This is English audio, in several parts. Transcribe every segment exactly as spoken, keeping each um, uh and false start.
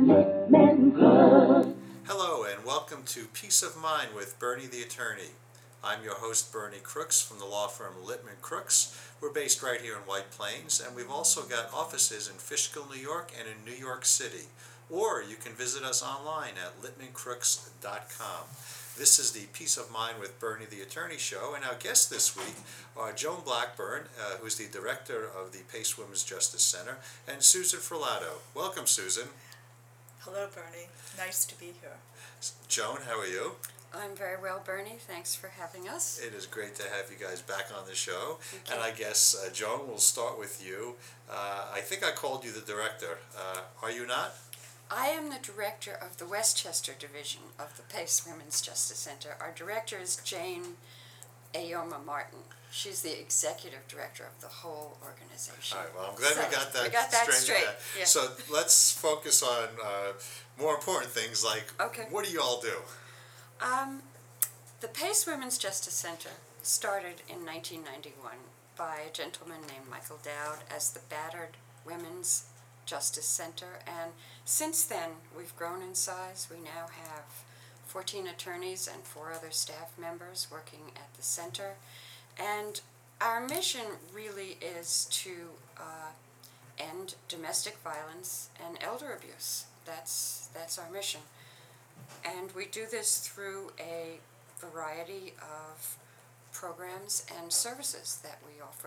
Littman Club. Hello and welcome to Peace of Mind with Bernie the Attorney. I'm your host Bernie Crooks from the law firm Littman Crooks. We're based right here in White Plains, and we've also got offices in Fishkill, New York and in New York City. Or you can visit us online at littman crooks dot com. This is the Peace of Mind with Bernie the Attorney show, and our guests this week are Joan Blackburn, uh, who's the director of the Pace Women's Justice Center, and Susan Frulato. Welcome, Susan. Hello, Bernie. Nice to be here. Joan, how are you? I'm very well, Bernie. Thanks for having us. It is great to have you guys back on the show. Thank And you. I guess, uh, Joan, we'll start with you. Uh, I think I called you the director. Uh, are you not? I am the director of the Westchester Division of the Pace Women's Justice Center. Our director is Jane Ayoma Martin. She's the executive director of the whole organization. All right, well, I'm glad So, we got that we got that straight. straight. Yeah. So let's focus on uh, more important things like Okay. what do you all do? Um, the Pace Women's Justice Center started in nineteen ninety-one by a gentleman named Michael Dowd as the Battered Women's Justice Center, and since then we've grown in size. We now have fourteen attorneys and four other staff members working at the center, and our mission really is to uh, end domestic violence and elder abuse. That's that's our mission. And we do this through a variety of programs and services that we offer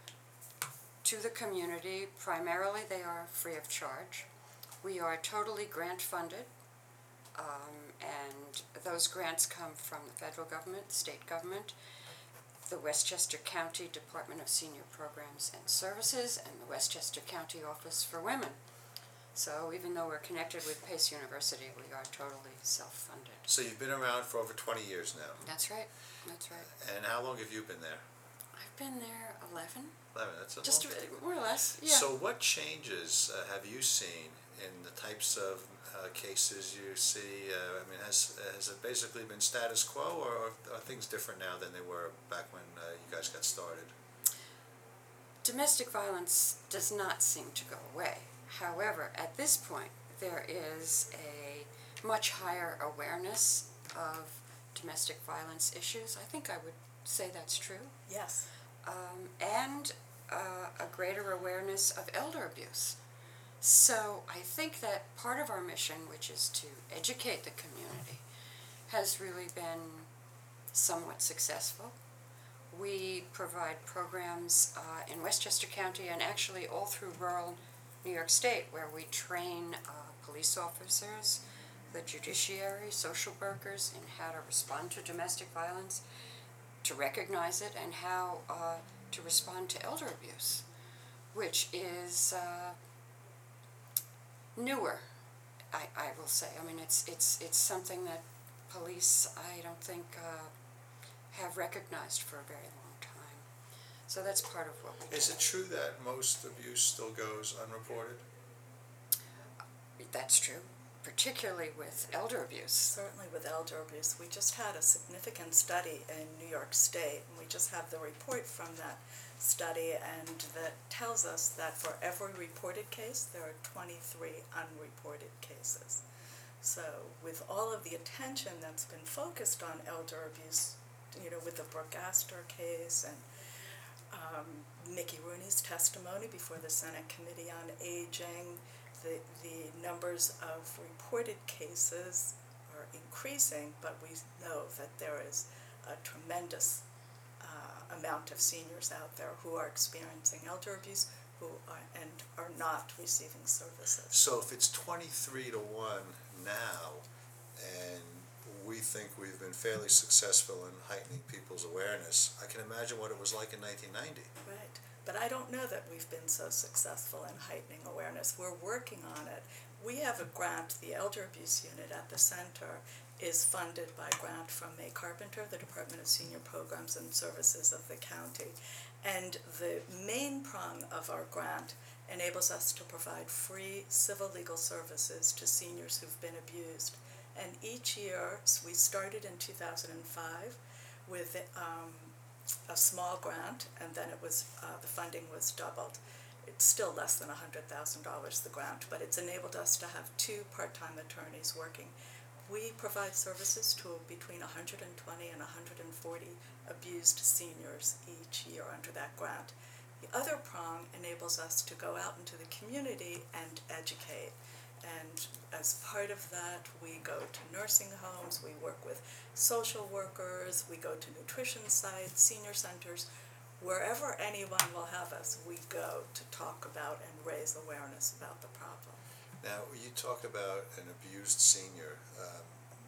to the community. Primarily, they are free of charge. We are totally grant funded, um, and those grants come from the federal government, the state government, the Westchester County Department of Senior Programs and Services, and the Westchester County Office for Women. So even though we're connected with Pace University, we are totally self-funded. So you've been around for over twenty years now. That's right. That's right. And how long have you been there? I've been there eleven, eleven, that's a just long time. more or less. Yeah. So what changes uh, have you seen in the types of uh, cases you see? Uh, I mean, has has it basically been status quo, or are things different now than they were back when uh, you guys got started? Domestic violence does not seem to go away. However, at this point, there is a much higher awareness of domestic violence issues. I think I would say that's true. Yes. Um, and uh, a greater awareness of elder abuse. So I think that part of our mission, which is to educate the community, has really been somewhat successful. We provide programs uh, in Westchester County and actually all through rural New York State, where we train uh, police officers, the judiciary, social workers in how to respond to domestic violence, to recognize it, and how uh, to respond to elder abuse, which is uh, newer, I, I will say. I mean, it's it's it's something that police, I don't think, uh, have recognized for a very long time. So that's part of what we do. Is it true that most abuse still goes unreported? That's true, particularly with elder abuse. Certainly with elder abuse. We just had a significant study in New York State, and we just have the report from that study, and that tells us that for every reported case, there are twenty-three unreported cases. So with all of the attention that's been focused on elder abuse, you know, with the Brooke Astor case and um, Mickey Rooney's testimony before the Senate Committee on Aging, the, the numbers of reported cases are increasing, but we know that there is a tremendous uh, amount of seniors out there who are experiencing elder abuse who are, and are not receiving services. So if it's twenty-three to one now, and we think we've been fairly successful in heightening people's awareness, I can imagine what it was like in nineteen ninety. Right, but I don't know that we've been so successful in heightening awareness. We're working on it. We have a grant, the Elder Abuse Unit at the center is funded by a grant from May Carpenter, the Department of Senior Programs and Services of the county. And the main prong of our grant enables us to provide free civil legal services to seniors who've been abused. And each year, so we started in two thousand five with um, a small grant, and then it was uh, the funding was doubled. it's still less than one hundred thousand dollars the grant, but it's enabled us to have two part-time attorneys working. We provide services to between one hundred twenty and one hundred forty abused seniors each year under that grant. The other prong enables us to go out into the community and educate. And as part of that, we go to nursing homes, we work with social workers, we go to nutrition sites, senior centers. Wherever anyone will have us, we go to talk about and raise awareness about the problem. Now, you talk about an abused senior. Um,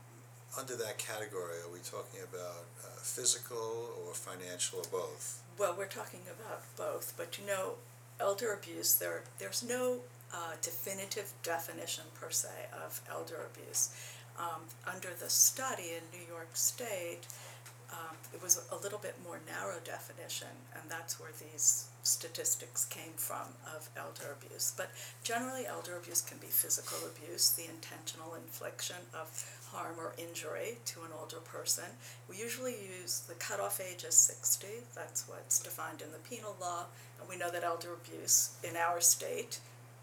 under that category, are we talking about uh, physical or financial or both? Well, we're talking about both, but you know, elder abuse, there, there's no uh, definitive definition per se of elder abuse. Um, under the study in New York State, um, it was a little bit more narrow definition, and that's where these statistics came from of elder abuse. But generally, elder abuse can be physical abuse, the intentional infliction of harm or injury to an older person. We usually use the cutoff age as sixty. That's what's defined in the penal law, and we know that elder abuse in our state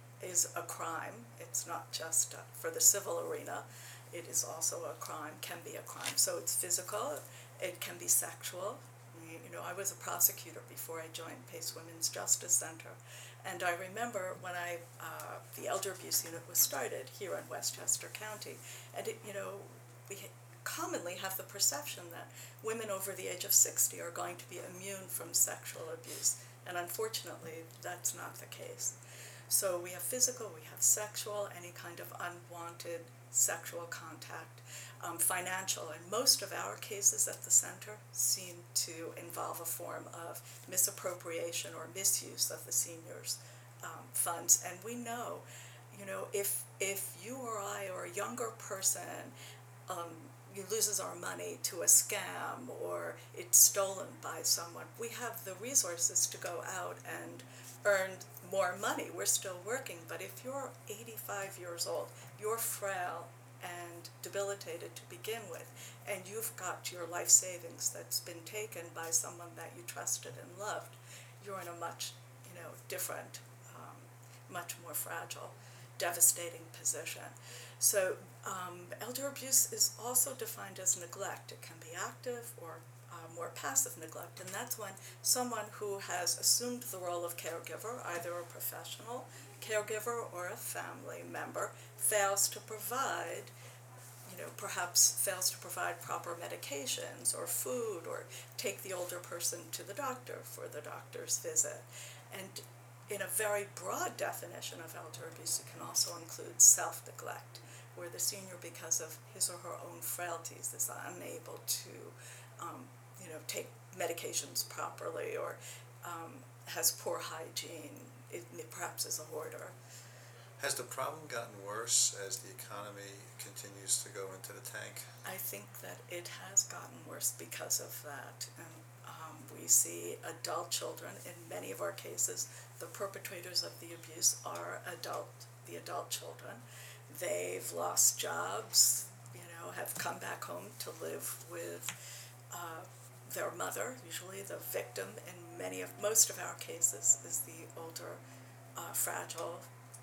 is a crime. It's not just uh, for the civil arena. It is also a crime, can be a crime. So it's physical, it can be sexual. You know, I was a prosecutor before I joined Pace Women's Justice Center, and I remember when I, uh, the elder abuse unit was started here in Westchester County, and it, you know, we commonly have the perception that women over the age of sixty are going to be immune from sexual abuse, and unfortunately, that's not the case. So we have physical, we have sexual, any kind of unwanted sexual contact, um, financial, and most of our cases at the center seem to involve a form of misappropriation or misuse of the seniors' um, funds. And we know, you know, if if you or I or a younger person um, loses our money to a scam or it's stolen by someone, we have the resources to go out and earn more money. We're still working, but if you're eighty-five years old, you're frail and debilitated to begin with, and you've got your life savings that's been taken by someone that you trusted and loved, you're in a much, you know, different, um, much more fragile, devastating position. So um, elder abuse is also defined as neglect. It can be active or uh, more passive neglect, and that's when someone who has assumed the role of caregiver, either a professional caregiver or a family member, fails to provide, you know, perhaps fails to provide proper medications or food or take the older person to the doctor for the doctor's visit. And in a very broad definition of elder abuse, it can also include self-neglect, where the senior, because of his or her own frailties, is unable to, um, you know, take medications properly or um, has poor hygiene, it, it perhaps is a hoarder. Has the problem gotten worse as the economy continues to go into the tank? I think that it has gotten worse because of that. And um, we see adult children in many of our cases. The perpetrators of the abuse are adult, the adult children. They've lost jobs, you know, have come back home to live with uh, their mother. Usually the victim in many of, most of our cases is the older, uh, fragile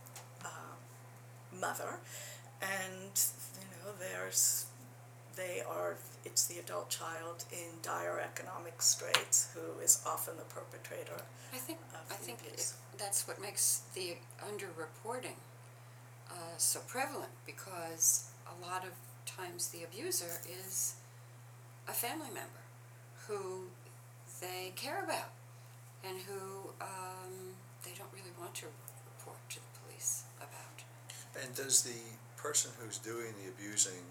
uh, mother. And, you know, there's, they are, it's the adult child in dire economic straits who is often the perpetrator. I think, of I the think abuse. it, that's what makes the underreporting uh, so prevalent, because a lot of times the abuser is a family member who they care about and who um, they don't really want to report to the police about. And does the person who's doing the abusing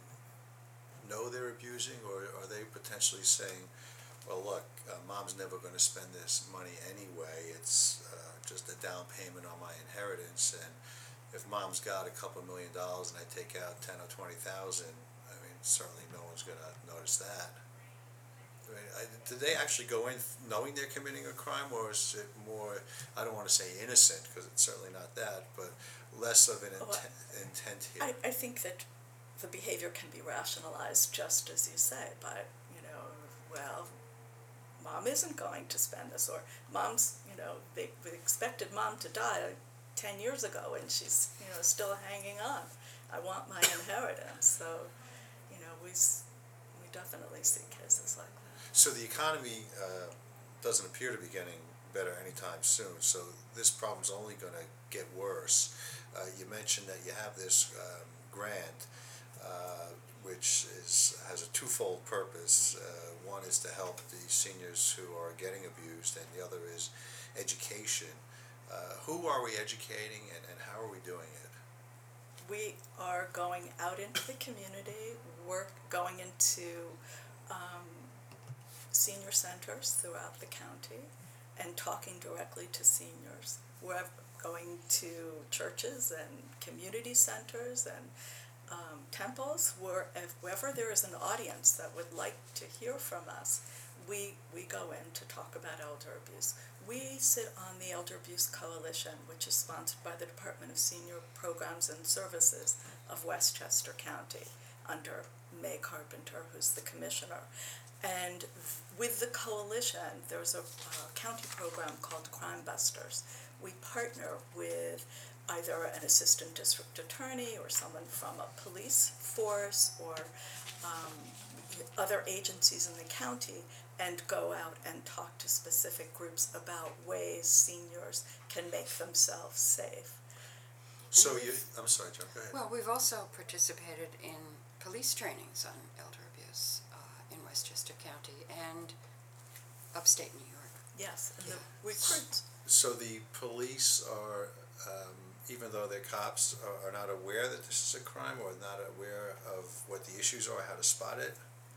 know they're abusing, or are they potentially saying, well, look, uh, mom's never going to spend this money anyway, it's uh, just a down payment on my inheritance, and if mom's got a couple million dollars and I take out ten or twenty thousand, I mean, certainly no one's going to notice that. I mean, I, do they actually go in knowing they're committing a crime, or is it more, I don't want to say innocent, because it's certainly not that, but less of an Well, intent, intent here? I, I think that the behavior can be rationalized, just as you say, by, you know, well, mom isn't going to spend this, or mom's, you know, they, we expected mom to die ten years ago and she's, you know, still hanging on. I want my inheritance. So, you know, we, we definitely see cases like that. So the economy uh, doesn't appear to be getting better anytime soon, so this problem's only going to get worse. Uh, you mentioned that you have this um, grant, uh, which is has a twofold purpose. Uh, one is to help the seniors who are getting abused, and the other is education. Uh, who are we educating, and, and how are we doing it? We are going out into the community, work going into um, senior centers throughout the county and talking directly to seniors. We're going to churches and community centers and um, temples, where if, wherever there is an audience that would like to hear from us, we, we go in to talk about elder abuse. We sit on the Elder Abuse Coalition, which is sponsored by the Department of Senior Programs and Services of Westchester County, under May Carpenter, who's the commissioner. And with the coalition, there's a uh, county program called Crime Busters. We partner with either an assistant district attorney or someone from a police force or um, other agencies in the county, and go out and talk to specific groups about ways seniors can make themselves safe. So you, I'm sorry, John, go ahead. Well, we've also participated in police trainings on elder abuse uh, in Westchester County and upstate New York. Yes, and Yeah. the recruits. So the police are, um, even though they're cops, are, are not aware that this is a crime, or not aware of what the issues are, how to spot it?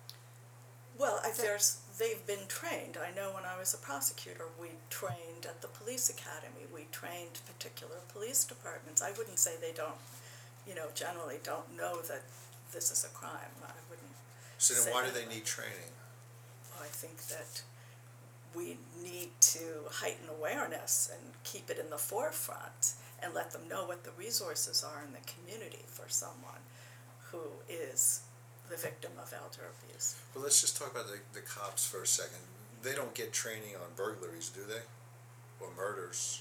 Well, I, there's, they've been trained. I know when I was a prosecutor, we trained at the police academy. We trained particular police departments. I wouldn't say they don't, you know, generally don't know that this is a crime. I wouldn't So then say why do that. they need training? I think that we need to heighten awareness and keep it in the forefront and let them know what the resources are in the community for someone who is the victim of elder abuse. Well, let's just talk about the, the cops for a second. They don't get training on burglaries, do they? Or murders?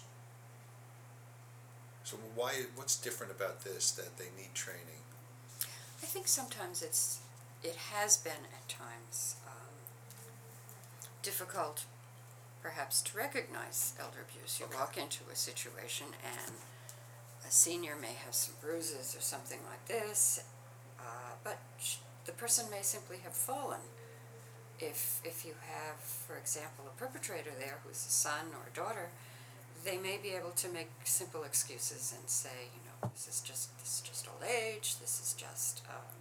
So why, what's different about this, that they need training? I think sometimes it's, it has been at times um, difficult perhaps to recognize elder abuse. You Okay. walk into a situation and a senior may have some bruises or something like this, uh, but sh- the person may simply have fallen. If, if you have, for example, a perpetrator there who's a son or a daughter, they may be able to make simple excuses and say, you know, this is just this is just old age, this is just, um,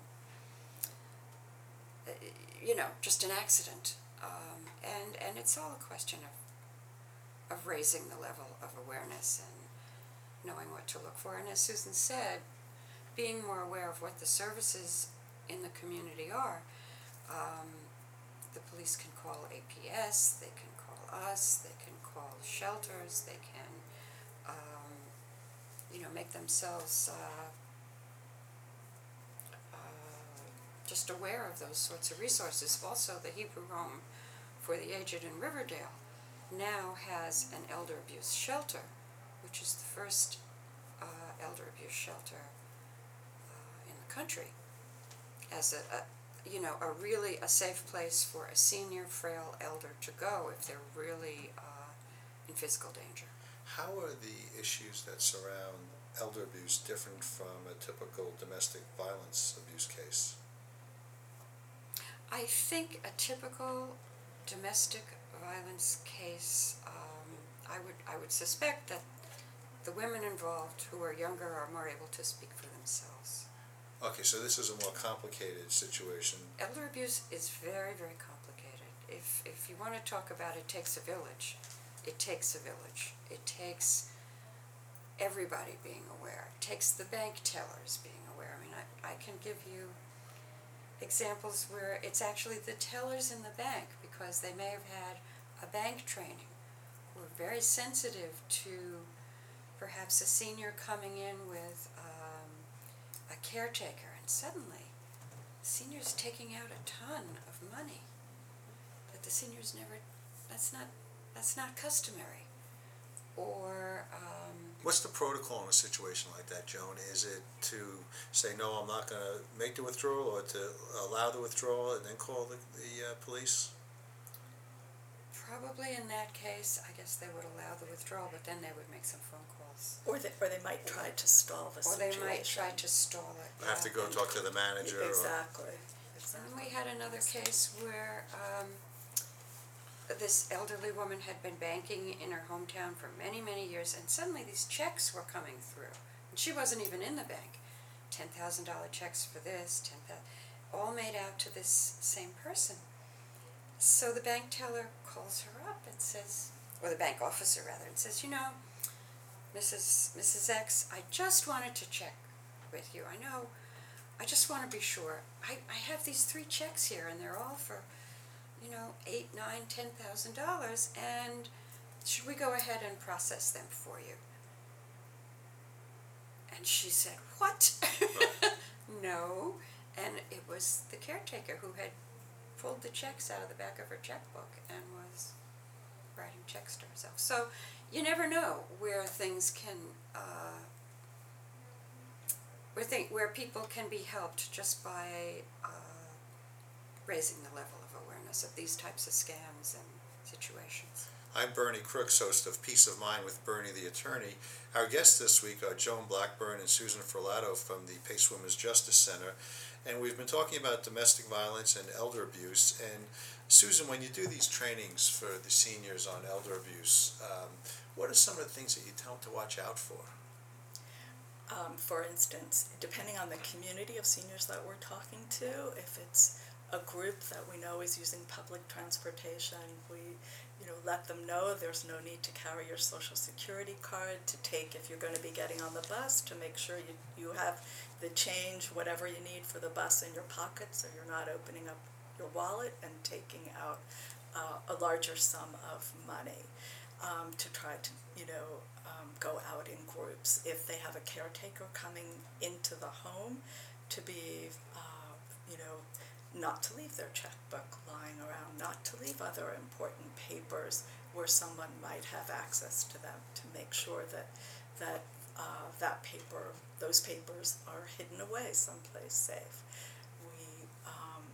uh, you know, just an accident. Um, and, and it's all a question of, of raising the level of awareness and knowing what to look for. And as Susan said, being more aware of what the services in the community are. Um, the police can call A P S, they can call us, they can call shelters, they can, um, you know, make themselves uh, uh, just aware of those sorts of resources. Also, the Hebrew Home for the Aged in Riverdale now has an elder abuse shelter, which is the first uh, elder abuse shelter uh, in the country, as a, a you know, a really a safe place for a senior, frail elder to go if they're really uh, in physical danger. How are the issues that surround elder abuse different from a typical domestic violence abuse case? I think a typical domestic violence case, um, I would I would suspect that the women involved who are younger are more able to speak for themselves. Okay, so this is a more complicated situation. Elder abuse is very, very complicated. If if you want to talk about it takes a village, it takes a village. It takes everybody being aware. It takes the bank tellers being aware. I mean, I, I can give you examples where it's actually the tellers in the bank, because they may have had a bank training, who are very sensitive to perhaps a senior coming in with um, a caretaker, and suddenly the senior's taking out a ton of money that the senior's never that's not, that's not customary. Or, um, What's the protocol in a situation like that, Joan? Is it to say, no, I'm not gonna make the withdrawal, or to allow the withdrawal and then call the, the uh, police? probably in that case, I guess they would allow the withdrawal, but then they would make some phone calls. Or they, or they might try to stall the Or they situation. might try to stall it. I have to yeah. go talk to the manager, or... Exactly, And exactly. we had another case where um, this elderly woman had been banking in her hometown for many, many years, and suddenly these checks were coming through. And she wasn't even in the bank. ten thousand dollar checks for this, ten thousand dollars, all made out to this same person. So the bank teller calls her up and says, or the bank officer rather, and says, you know, Missus Missus X, I just wanted to check with you. I know, I just want to be sure. I, I have these three checks here, and they're all for, you know, eight, nine, ten thousand dollars, and should we go ahead and process them for you? And she said, what? No. And it was the caretaker who had pulled the checks out of the back of her checkbook and was writing checks to herself. So you never know where things can, uh, where, th- where people can be helped just by uh, raising the level of awareness of these types of scams and situations. I'm Bernie Crooks, host of Peace of Mind with Bernie the Attorney. Our guests this week are Joan Blackburn and Susan Furlato from the Pace Women's Justice Center. And we've been talking about domestic violence and elder abuse. And Susan, when you do these trainings for the seniors on elder abuse, um, what are some of the things that you tell them to watch out for? Um, for instance, depending on the community of seniors that we're talking to, if it's a group that we know is using public transportation, we you know, let them know there's no need to carry your social security card, to take, if you're going to be getting on the bus, to make sure you, you have the change, whatever you need for the bus in your pocket, so you're not opening up your wallet and taking out uh, a larger sum of money. Um, to try to, you know, um, go out in groups. If they have a caretaker coming into the home, to be, uh, you know, not to leave their checkbook lying around, not to leave other important papers where someone might have access to them, to make sure that that uh, that paper, those papers are hidden away someplace safe. We, um,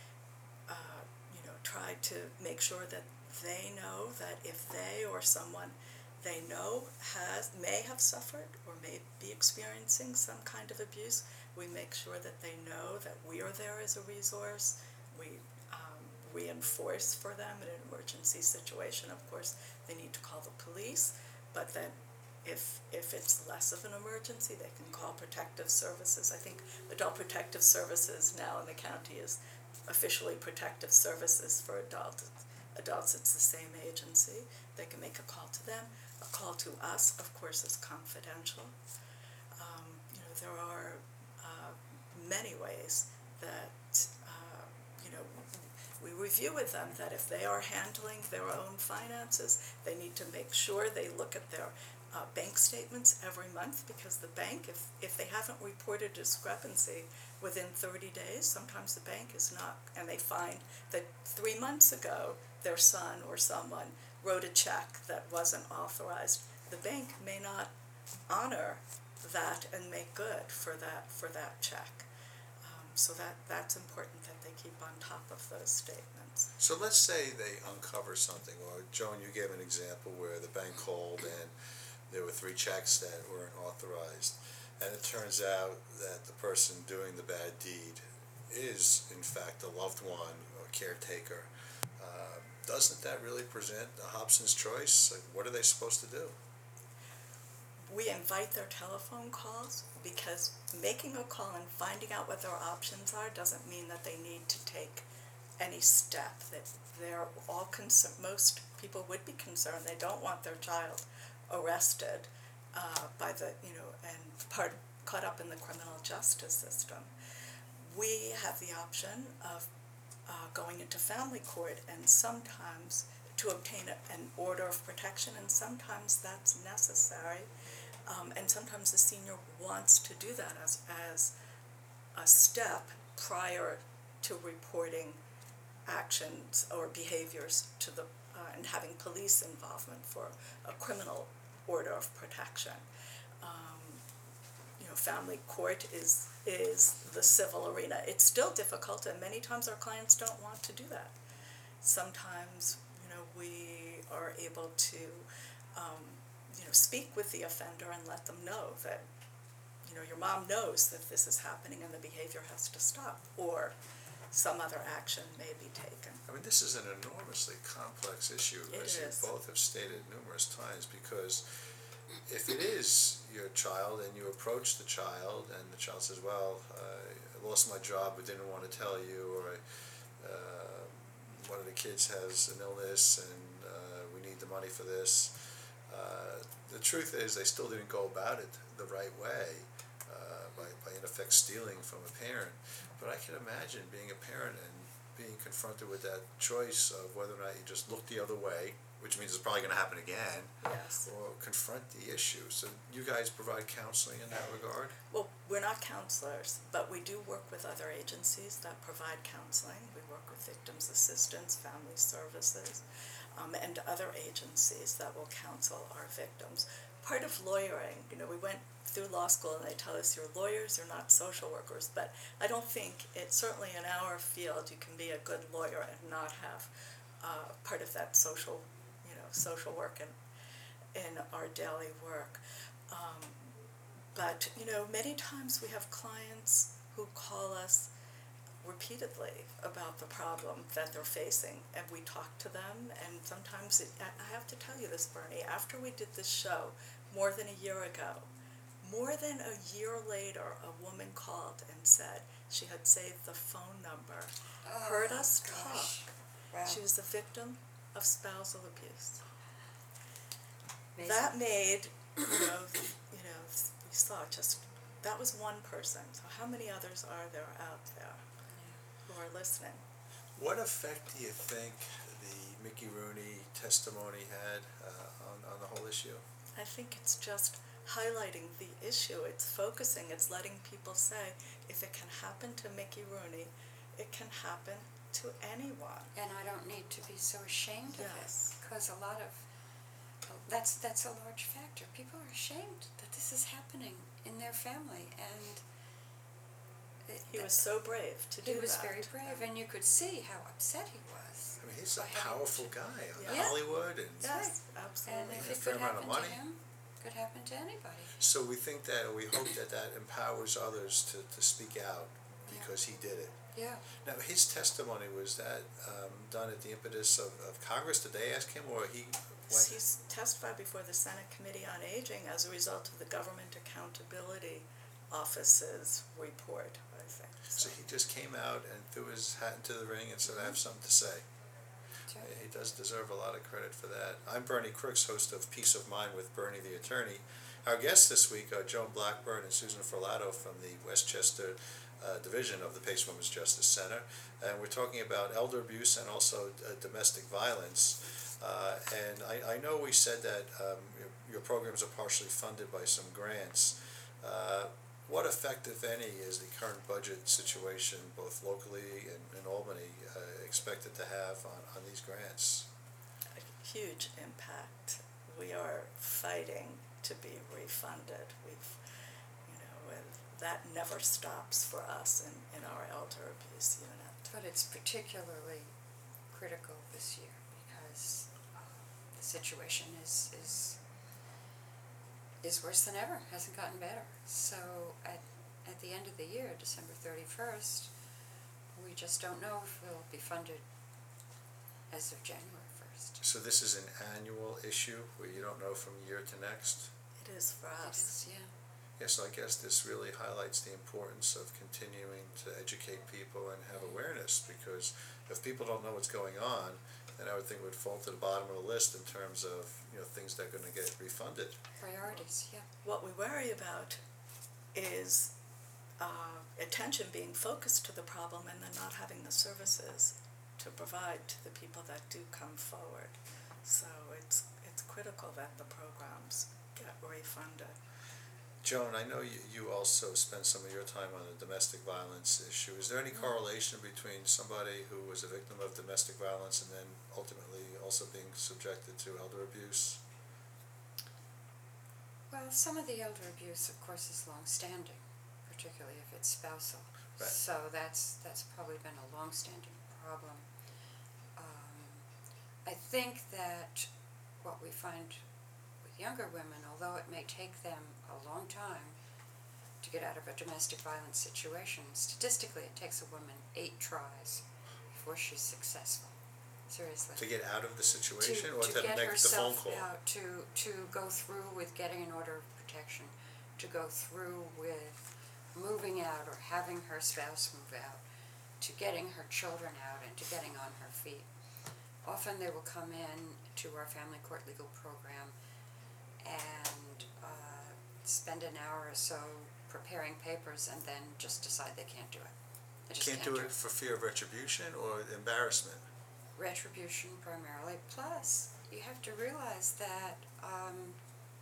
uh, you know, try to make sure that they know that if they or someone they know has may have suffered or may be experiencing some kind of abuse, we make sure that they know that we are there as a resource. We um, reinforce for them in an emergency situation. Of course, they need to call the police, but then if if it's less of an emergency, they can call Protective Services. I think Adult Protective Services now in the county is officially Protective Services for adults. Adults, it's the same agency. They can make a call to them. A call to us, of course, is confidential. Um, you know, there are uh, many ways that, uh, you know, we review with them that if they are handling their own finances, they need to make sure they look at their uh, bank statements every month, because the bank, if, if they haven't reported discrepancy within thirty days, sometimes the bank is not, and they find that three months ago their son or someone wrote a check that wasn't authorized, the bank may not honor that and make good for that for that check. Um, so that that's important that they keep on top of those statements. So let's say they uncover something, or Joan, you gave an example where the bank called and there were three checks that weren't authorized, and it turns out that the person doing the bad deed is in fact a loved one or caretaker. Uh, doesn't that really present a Hobson's choice? Like, what are they supposed to do? We invite their telephone calls, because making a call and finding out what their options are doesn't mean that they need to take any step. That they're all concerned. Most people would be concerned. They don't want their child arrested uh, by the, you know, and part caught up in the criminal justice system. We have the option of uh, going into family court, and sometimes to obtain a, an order of protection, and sometimes that's necessary. Um, and sometimes the senior wants to do that as, as a step prior to reporting actions or behaviors to the uh, and having police involvement for a criminal order of protection. Um, you know, family court is is the civil arena. It's still difficult, and many times our clients don't want to do that. Sometimes, you know, we are able to, um, you know, speak with the offender and let them know that, you know, your mom knows that this is happening and the behavior has to stop, or some other action may be taken. I mean, this is an enormously complex issue, It as you is. both have stated numerous times, because if it is your child and you approach the child and the child says, well, uh, I lost my job but didn't want to tell you, or uh, one of the kids has an illness and uh, we need the money for this, uh, the truth is they still didn't go about it the right way, uh, by, by in effect stealing from a parent. But I can imagine being a parent and being confronted with that choice of whether or not you just look the other way, which means it's probably going to happen again, Yes. or confront the issue. So you guys provide counseling in that regard? Well, we're not counselors, but we do work with other agencies that provide counseling. We work with victims assistance, family services, um, and other agencies that will counsel our victims. Part of lawyering, you know, we went through law school and they tell us you're lawyers, you're not social workers, but I don't think it, certainly in our field, you can be a good lawyer and not have uh, part of that social, you know, social work in, in our daily work. Um, but, you know, many times we have clients who call us repeatedly about the problem that they're facing, and we talk to them, and sometimes, it, I have to tell you this, Bernie, after we did this show more than a year ago, more than a year later, a woman called and said she had saved the phone number, Oh, heard us gosh. talk. Wow. She was the victim of spousal abuse. Amazing. That made, you know, you know, we saw just, that was one person. So how many others are there out there who are listening? What effect do you think the Mickey Rooney testimony had uh, on, on the whole issue? I think it's just highlighting the issue. It's focusing. It's letting people say, if it can happen to Mickey Rooney, it can happen to anyone. And I don't need to be so ashamed of Yes. it, because a lot of, that's, that's a large factor. People are ashamed that this is happening in their family, and it, He was so brave to do he was that. very brave, and you could see how upset he was. I mean, he's a by having powerful to- guy on Yeah. Hollywood, and Yes, And absolutely. if a it fair could amount of happen to money. him, could happen to anybody. so we think that, or we hope that that empowers others to, to speak out because he did it. Yeah. Now, his testimony, was that um, done at the impetus of, of Congress? Did they ask him, or he went? He's testified before the Senate Committee on Aging as a result of the Government Accountability Office's report, I think. So he just came out and threw his hat into the ring and said, I have something to say. Sure. He does deserve a lot of credit for that. I'm Bernie Crooks, host of Peace of Mind with Bernie the Attorney. Our guests this week are Joan Blackburn and Susan Ferlato from the Westchester uh, Division of the Pace Women's Justice Center. And we're talking about elder abuse and also uh, domestic violence. Uh, and I, I know we said that um, your, your programs are partially funded by some grants. Uh, what effect, if any, is the current budget situation, both locally and in Albany, uh, expected to have on, on these grants? A huge impact. We are fighting to be refunded. We've, you know, and that never stops for us in, in our elder abuse unit. But it's particularly critical this year because uh, the situation is, is is worse than ever, hasn't gotten better. So at, at the end of the year, December thirty-first, we just don't know if we'll be funded as of January first. So this is an annual issue where you don't know from year to next? It is for It us. is, yeah. Yes, I guess this really highlights the importance of continuing to educate people and have awareness, because if people don't know what's going on, then I would think it would fall to the bottom of the list in terms of, you know, things that are going to get refunded. Priorities, yeah. What we worry about is uh, attention being focused to the problem and then not having the services to provide to the people that do come forward. So it's it's critical that the programs get refunded. Joan, I know you, you also spend some of your time on the domestic violence issue. Is there any correlation between somebody who was a victim of domestic violence and then ultimately also being subjected to elder abuse? Well, some of the elder abuse, of course, is long-standing, particularly if it's spousal. Right. So that's that's probably been a long-standing problem. Um, I think that what we find with younger women, although it may take them a long time to get out of a domestic violence situation, statistically it takes a woman eight tries before she's successful. Seriously. To get out of the situation to, or to to get make the phone herself call? out, to to go through with getting an order of protection, to go through with moving out or having her spouse move out, to getting her children out and to getting on her feet. Often they will come in to our family court legal program and uh, spend an hour or so preparing papers and then just decide they can't do it. They just Can't can't do it for fear of retribution or embarrassment? Retribution primarily. Plus, you have to realize that um,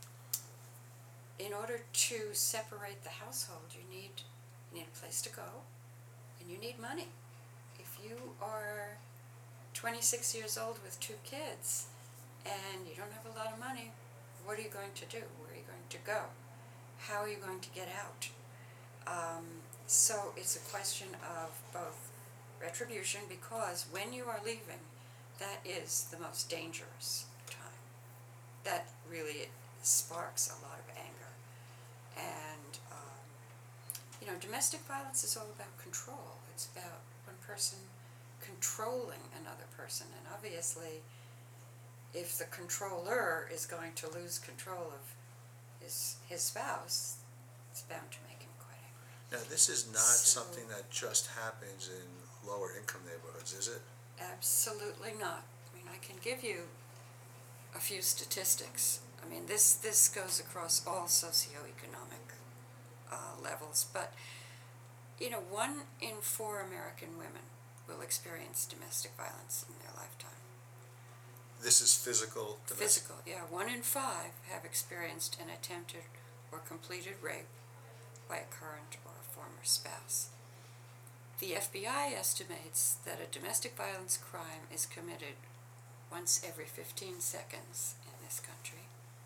in order to separate the household, you need you need a place to go, and you need money. If you are twenty-six years old with two kids, and you don't have a lot of money, what are you going to do? Where are you going to go? How are you going to get out? Um, so it's a question of both retribution, because when you are leaving, that is the most dangerous time. That really sparks a lot of anger. And, um, you know, domestic violence is all about control. It's about one person controlling another person. And obviously, if the controller is going to lose control of his, his spouse, it's bound to make him quite angry. Now, this is not So- something that just happens in lower income neighborhoods, is it? Absolutely not. I mean, I can give you a few statistics. I mean, this, this goes across all socioeconomic uh, levels, but, you know, one in four American women will experience domestic violence in their lifetime. This is physical, domestic? Physical, yeah. One in five have experienced an attempted or completed rape by a current or a former spouse. The F B I estimates that a domestic violence crime is committed once every fifteen seconds in this country.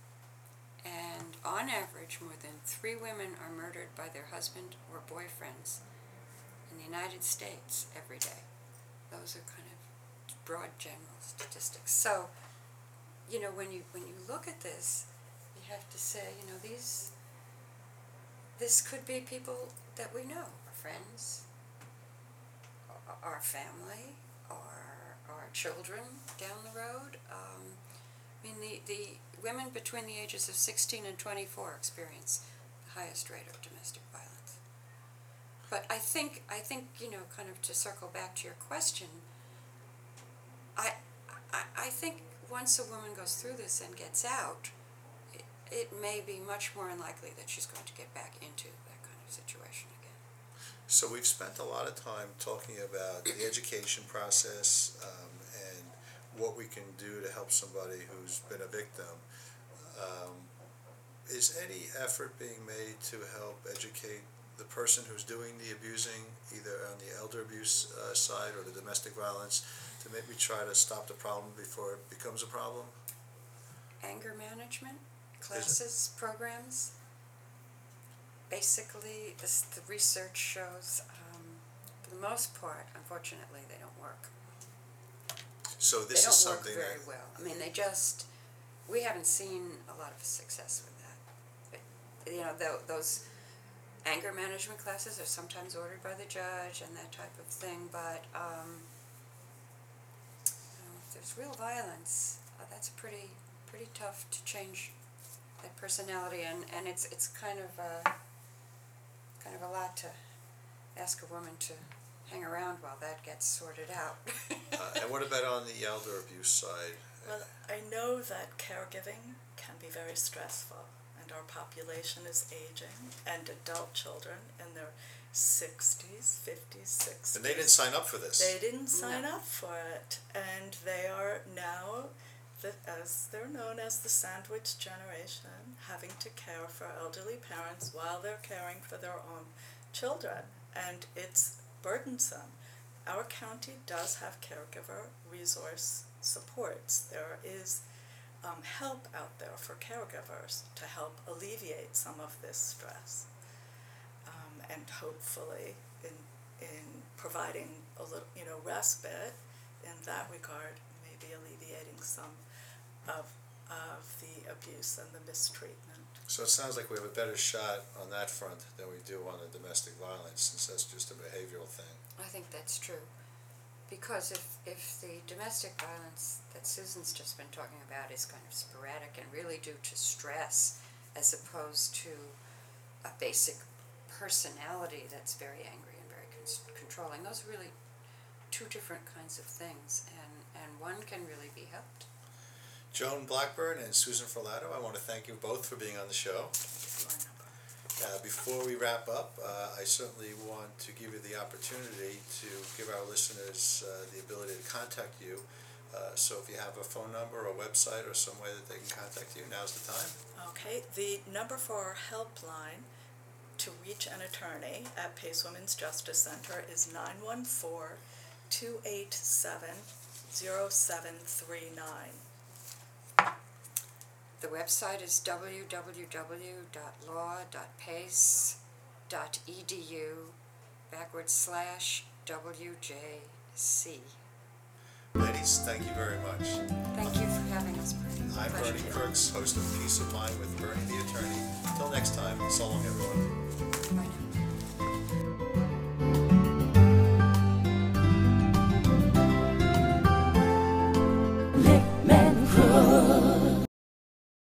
And on average, more than three women are murdered by their husband or boyfriends in the United States every day. Those are kind of broad general statistics. So, you know, when you when you look at this, you have to say, you know, these this could be people that we know, our friends, our family, our our children down the road. Um, I mean, the, the women between the ages of sixteen and twenty-four experience the highest rate of domestic violence. But I think, I think, you know, kind of to circle back to your question, I, I, I think once a woman goes through this and gets out, it, it may be much more unlikely that she's going to get back into that kind of situation again. So we've spent a lot of time talking about the education process um, and what we can do to help somebody who's been a victim. Um, is any effort being made to help educate the person who's doing the abusing, either on the elder abuse uh, side or the domestic violence, to maybe try to stop the problem before it becomes a problem? Anger management, classes, programs. Basically, this, the research shows, um, for the most part, unfortunately, they don't work. So this they don't is something work very that, well. I mean, they just, we haven't seen a lot of success with that. But, you know, th- those anger management classes are sometimes ordered by the judge and that type of thing, but um, you know, if there's real violence, uh, that's pretty pretty tough to change that personality, and, and it's it's kind of uh, kind of a lot to ask a woman to hang around while that gets sorted out. uh, and what about on the elder abuse side? Well, I know that caregiving can be very stressful, and our population is aging, and adult children in their sixties, fifties, sixties. And they didn't sign up for this. They didn't sign No. up for it, and they are now the, as they're known as the sandwich generation, having to care for elderly parents while they're caring for their own children, and it's burdensome. Our county does have caregiver resource supports. There is um, help out there for caregivers to help alleviate some of this stress, um, and hopefully in in providing a little, you know, respite in that regard, maybe alleviating some of of the abuse and the mistreatment. So it sounds like we have a better shot on that front than we do on the domestic violence, since that's just a behavioral thing. I think that's true. Because if, if the domestic violence that Susan's just been talking about is kind of sporadic and really due to stress as opposed to a basic personality that's very angry and very con- controlling, those are really two different kinds of things, and, and one can really be helped. Joan Blackburn and Susan Ferlato, I want to thank you both for being on the show. Uh, before we wrap up, uh, I certainly want to give you the opportunity to give our listeners uh, the ability to contact you. Uh, so if you have a phone number or a website or some way that they can contact you, now's the time. Okay, the number for our helpline to reach an attorney at Pace Women's Justice Center is nine one four, two eight seven, zero seven three nine. The website is w w w dot law dot pace dot e d u backward slash W J C. Ladies, thank you very much. Thank you for having us, Bernie. I'm Pleasure. Bernie Crooks, host of Peace of Mind with Bernie the Attorney. Until next time, so long everyone. Bye.